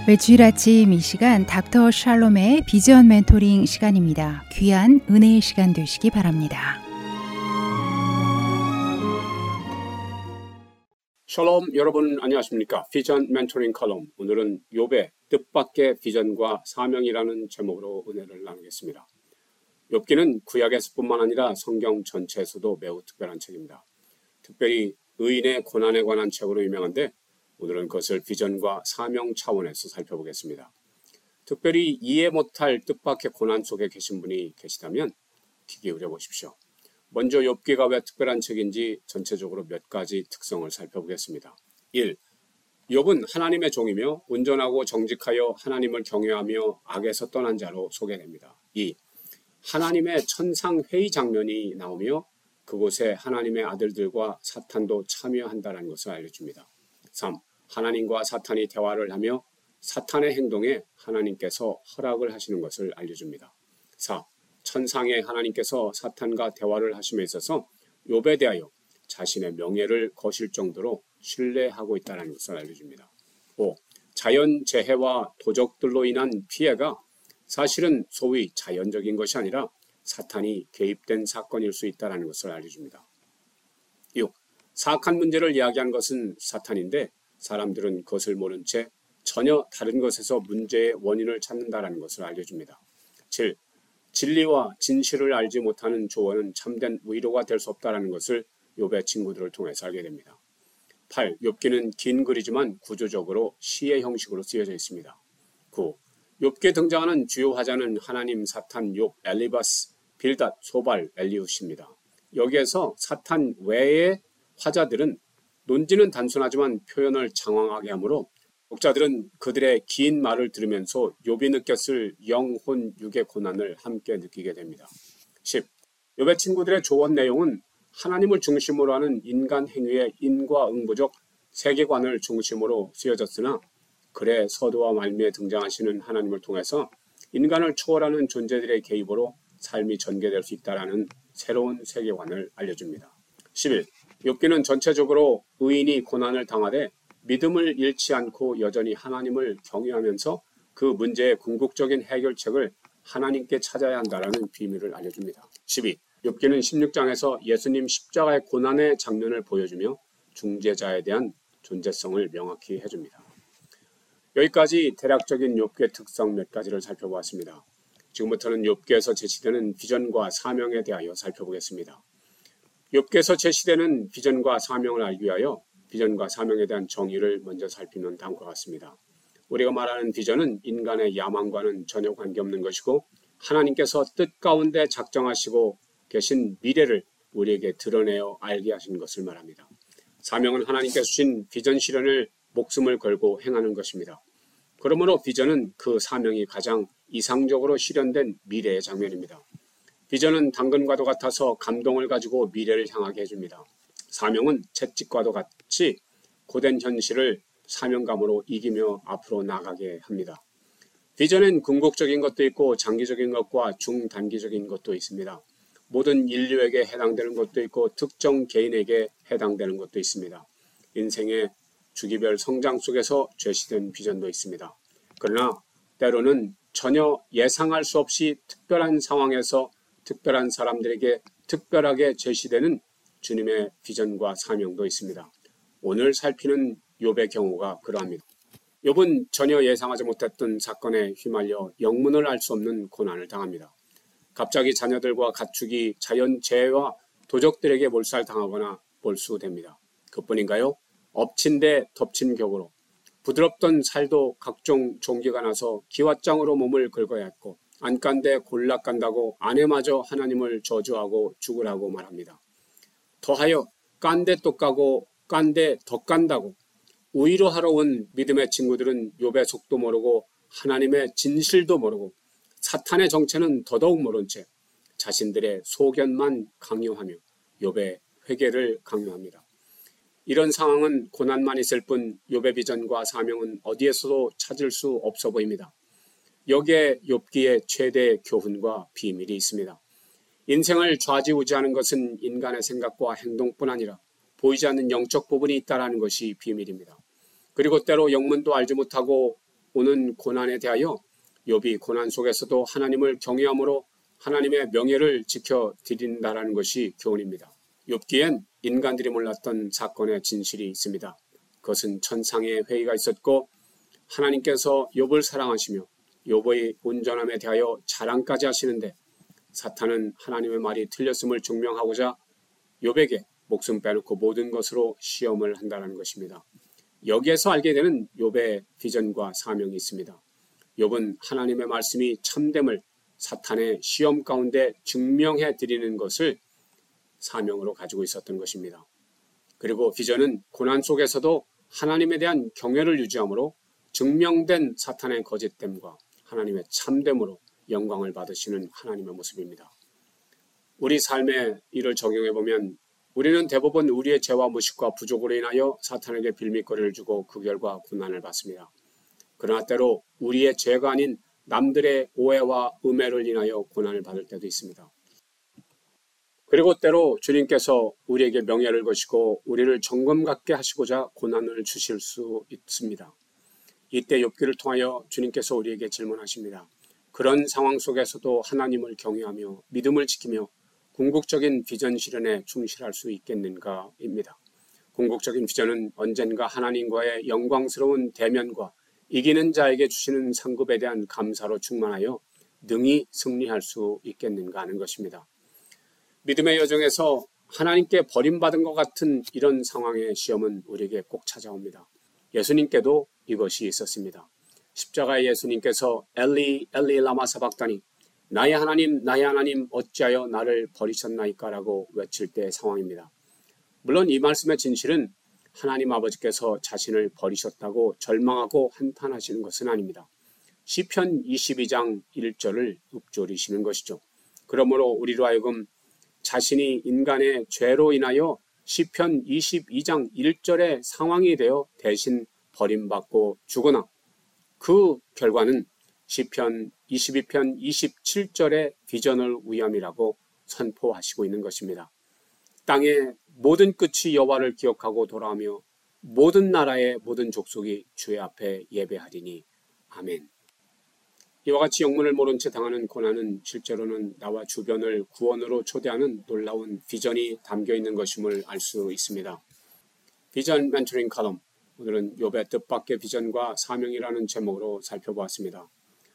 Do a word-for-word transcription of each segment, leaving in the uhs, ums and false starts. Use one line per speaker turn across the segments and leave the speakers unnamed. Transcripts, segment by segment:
매주일 아침 이 시간 닥터 샬롬의 비전 멘토링 시간입니다. 귀한 은혜의 시간 되시기 바랍니다.
샬롬, 여러분 안녕하십니까? 비전 멘토링 컬럼, 오늘은 욥의 뜻밖의 비전과 사명이라는 제목으로 은혜를 나누겠습니다. 욥기는 구약에서뿐만 아니라 성경 전체에서도 매우 특별한 책입니다. 특별히 의인의 고난에 관한 책으로 유명한데 오늘은 그것을 비전과 사명 차원에서 살펴보겠습니다. 특별히 이해 못할 뜻밖의 고난 속에 계신 분이 계시다면 귀 기울여 보십시오. 먼저 욥기가 왜 특별한 책인지 전체적으로 몇 가지 특성을 살펴보겠습니다. 일. 욥은 하나님의 종이며 온전하고 정직하여 하나님을 경외하며 악에서 떠난 자로 소개됩니다. 이. 하나님의 천상 회의 장면이 나오며 그곳에 하나님의 아들들과 사탄도 참여한다는 것을 알려줍니다. 삼. 하나님과 사탄이 대화를 하며 사탄의 행동에 하나님께서 허락을 하시는 것을 알려줍니다. 사. 천상의 하나님께서 사탄과 대화를 하심에 있어서 욥에 대하여 자신의 명예를 거실 정도로 신뢰하고 있다는 것을 알려줍니다. 오. 자연재해와 도적들로 인한 피해가 사실은 소위 자연적인 것이 아니라 사탄이 개입된 사건일 수 있다는 것을 알려줍니다. 육. 사악한 문제를 이야기한 것은 사탄인데 사람들은 그것을 모른 채 전혀 다른 것에서 문제의 원인을 찾는다는 것을 알려줍니다. 칠. 진리와 진실을 알지 못하는 조언은 참된 위로가 될 수 없다는 것을 욥의 친구들을 통해서 알게 됩니다. 팔. 욥기는 긴 글이지만 구조적으로 시의 형식으로 쓰여져 있습니다. 구. 욥기에 등장하는 주요 화자는 하나님, 사탄, 욥, 엘리바스, 빌닷, 소발, 엘리웃입니다. 여기에서 사탄 외의 화자들은 논지는 단순하지만 표현을 장황하게 하므로 독자들은 그들의 긴 말을 들으면서 욥이 느꼈을 영혼, 육의 고난을 함께 느끼게 됩니다. 십. 욥의 친구들의 조언 내용은 하나님을 중심으로 하는 인간 행위의 인과응보적 세계관을 중심으로 쓰여졌으나 글의 서두와 말미에 등장하시는 하나님을 통해서 인간을 초월하는 존재들의 개입으로 삶이 전개될 수 있다는 새로운 세계관을 알려줍니다. 십일. 욥기는 전체적으로 의인이 고난을 당하되 믿음을 잃지 않고 여전히 하나님을 경외하면서 그 문제의 궁극적인 해결책을 하나님께 찾아야 한다는 비밀을 알려줍니다. 십이. 욥기는 십육 장에서 예수님 십자가의 고난의 장면을 보여주며 중재자에 대한 존재성을 명확히 해줍니다. 여기까지 대략적인 욥기의 특성 몇 가지를 살펴보았습니다. 지금부터는 욥기에서 제시되는 비전과 사명에 대하여 살펴보겠습니다. 욥기에서 제시되는 비전과 사명을 알기 위하여 비전과 사명에 대한 정의를 먼저 살피면 다음과 같습니다. 우리가 말하는 비전은 인간의 야망과는 전혀 관계없는 것이고 하나님께서 뜻 가운데 작정하시고 계신 미래를 우리에게 드러내어 알게 하신 것을 말합니다. 사명은 하나님께서 주신 비전 실현을 목숨을 걸고 행하는 것입니다. 그러므로 비전은 그 사명이 가장 이상적으로 실현된 미래의 장면입니다. 비전은 당근과도 같아서 감동을 가지고 미래를 향하게 해줍니다. 사명은 채찍과도 같이 고된 현실을 사명감으로 이기며 앞으로 나가게 합니다. 비전엔 궁극적인 것도 있고 장기적인 것과 중단기적인 것도 있습니다. 모든 인류에게 해당되는 것도 있고 특정 개인에게 해당되는 것도 있습니다. 인생의 주기별 성장 속에서 제시된 비전도 있습니다. 그러나 때로는 전혀 예상할 수 없이 특별한 상황에서 특별한 사람들에게 특별하게 제시되는 주님의 비전과 사명도 있습니다. 오늘 살피는 욥의 경우가 그러합니다. 욥은 전혀 예상하지 못했던 사건에 휘말려 영문을 알 수 없는 고난을 당합니다. 갑자기 자녀들과 가축이 자연재해와 도적들에게 몰살당하거나 몰수됩니다. 그뿐인가요? 엎친 데 덮친 격으로 부드럽던 살도 각종 종기가 나서 기왓장으로 몸을 긁어야 했고 안간데 골라 깐다고 아내마저 하나님을 저주하고 죽으라고 말합니다. 더하여 깐데 또 까고 깐데 더 깐다고 우위로 하러 온 믿음의 친구들은 욥의 속도 모르고 하나님의 진실도 모르고 사탄의 정체는 더더욱 모른 채 자신들의 소견만 강요하며 욥의 회개를 강요합니다. 이런 상황은 고난만 있을 뿐 욥의 비전과 사명은 어디에서도 찾을 수 없어 보입니다. 여기에 욥기의 최대 교훈과 비밀이 있습니다. 인생을 좌지우지하는 것은 인간의 생각과 행동뿐 아니라 보이지 않는 영적 부분이 있다는 것이 비밀입니다. 그리고 때로 영문도 알지 못하고 오는 고난에 대하여 욥이 고난 속에서도 하나님을 경외함으로 하나님의 명예를 지켜드린다라는 것이 교훈입니다. 욥기엔 인간들이 몰랐던 사건의 진실이 있습니다. 그것은 천상의 회의가 있었고 하나님께서 욥을 사랑하시며 욥의 온전함에 대하여 자랑까지 하시는데 사탄은 하나님의 말이 틀렸음을 증명하고자 욥에게 목숨 빼놓고 모든 것으로 시험을 한다는 것입니다. 여기에서 알게 되는 욥의 비전과 사명이 있습니다. 욥은 하나님의 말씀이 참됨을 사탄의 시험 가운데 증명해 드리는 것을 사명으로 가지고 있었던 것입니다. 그리고 비전은 고난 속에서도 하나님에 대한 경외를 유지함으로 증명된 사탄의 거짓됨과 하나님의 참됨으로 영광을 받으시는 하나님의 모습입니다. 우리 삶에 이를 적용해 보면 우리는 대부분 우리의 죄와 무식과 부족으로 인하여 사탄에게 빌미거리를 주고 그 결과 고난을 받습니다. 그러나 때로 우리의 죄가 아닌 남들의 오해와 음해를 인하여 고난을 받을 때도 있습니다. 그리고 때로 주님께서 우리에게 명예를 거시고 우리를 정금 갖게 하시고자 고난을 주실 수 있습니다. 이때 욥기를 통하여 주님께서 우리에게 질문하십니다. 그런 상황 속에서도 하나님을 경외하며 믿음을 지키며 궁극적인 비전 실현에 충실할 수 있겠는가 입니다. 궁극적인 비전은 언젠가 하나님과의 영광스러운 대면과 이기는 자에게 주시는 상급에 대한 감사로 충만하여 능히 승리할 수 있겠는가 하는 것입니다. 믿음의 여정에서 하나님께 버림받은 것 같은 이런 상황의 시험은 우리에게 꼭 찾아옵니다. 예수님께도 이것이 있었습니다. 십자가의 예수님께서 엘리 엘리 라마 사박다니 나의 하나님 나의 하나님 어찌하여 나를 버리셨나이까 라고 외칠 때의 상황입니다. 물론 이 말씀의 진실은 하나님 아버지께서 자신을 버리셨다고 절망하고 한탄하시는 것은 아닙니다. 시편 이십이 장 일 절을 읊조리시는 것이죠. 그러므로 우리로 하여금 자신이 인간의 죄로 인하여 시편 이십이 장 일 절의 상황이 되어 대신 버림받고 죽으나 그 결과는 시편 이십이 편 이십칠 절의 비전을 위함이라고 선포하시고 있는 것입니다. 땅의 모든 끝이 여호와를 기억하고 돌아오며 모든 나라의 모든 족속이 주의 앞에 예배하리니 아멘. 이와 같이 영문을 모른 채 당하는 고난은 실제로는 나와 주변을 구원으로 초대하는 놀라운 비전이 담겨있는 것임을 알 수 있습니다. 비전 멘토링 칼럼, 오늘은 욥의 뜻밖의 비전과 사명이라는 제목으로 살펴보았습니다.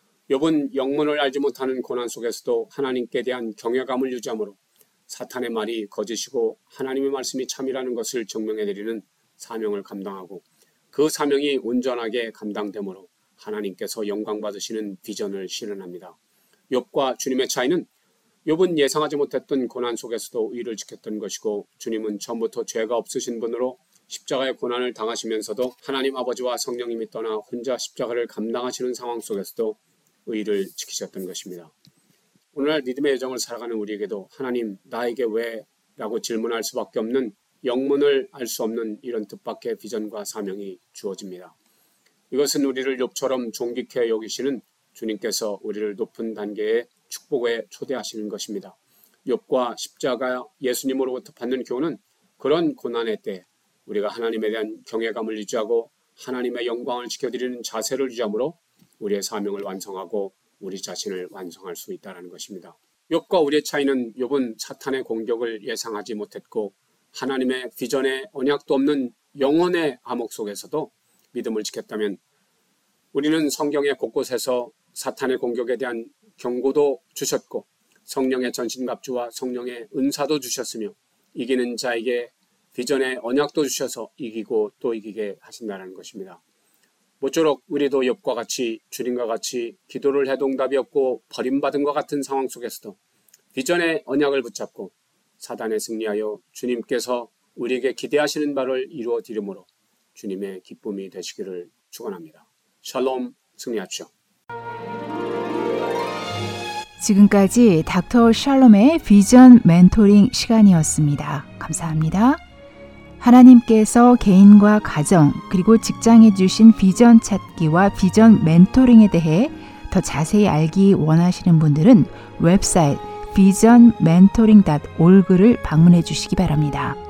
욥은 영문을 알지 못하는 고난 속에서도 하나님께 대한 경외감을 유지함으로 사탄의 말이 거짓이고 하나님의 말씀이 참이라는 것을 증명해드리는 사명을 감당하고 그 사명이 온전하게 감당되므로 하나님께서 영광 받으시는 비전을 실현합니다. 욥과 주님의 차이는 욥은 예상하지 못했던 고난 속에서도 의를 지켰던 것이고 주님은 처음부터 죄가 없으신 분으로 십자가의 고난을 당하시면서도 하나님 아버지와 성령님이 떠나 혼자 십자가를 감당하시는 상황 속에서도 의를 지키셨던 것입니다. 오늘날 믿음의 여정을 살아가는 우리에게도 하나님 나에게 왜? 라고 질문할 수밖에 없는 영문을 알 수 없는 이런 뜻밖의 비전과 사명이 주어집니다. 이것은 우리를 욥처럼 존귀케 여기시는 주님께서 우리를 높은 단계의 축복에 초대하시는 것입니다. 욥과 십자가 예수님으로부터 받는 교훈은 그런 고난의 때 우리가 하나님에 대한 경외감을 유지하고 하나님의 영광을 지켜드리는 자세를 유지함으로 우리의 사명을 완성하고 우리 자신을 완성할 수 있다는 것입니다. 욥과 우리의 차이는 욥은 사탄의 공격을 예상하지 못했고 하나님의 비전에 언약도 없는 영혼의 암흑 속에서도 믿음을 지켰다면 우리는 성경의 곳곳에서 사탄의 공격에 대한 경고도 주셨고 성령의 전신갑주와 성령의 은사도 주셨으며 이기는 자에게 비전의 언약도 주셔서 이기고 또 이기게 하신다는 것입니다. 모쪼록 우리도 욥과 같이 주님과 같이 기도를 해도 응답이 없고 버림받은 것 같은 상황 속에서도 비전의 언약을 붙잡고 사단에 승리하여 주님께서 우리에게 기대하시는 바를 이루어 드림으로 주님의 기쁨이 되시기를 축원합니다. 샬롬, 승리하십시오.
지금까지 닥터 샬롬의 비전 멘토링 시간이었습니다. 감사합니다. 하나님께서 개인과 가정 그리고 직장에 주신 비전 찾기와 비전 멘토링에 대해 더 자세히 알기 원하시는 분들은 웹사이트 비전 멘토링 닷 오르그를 방문해 주시기 바랍니다.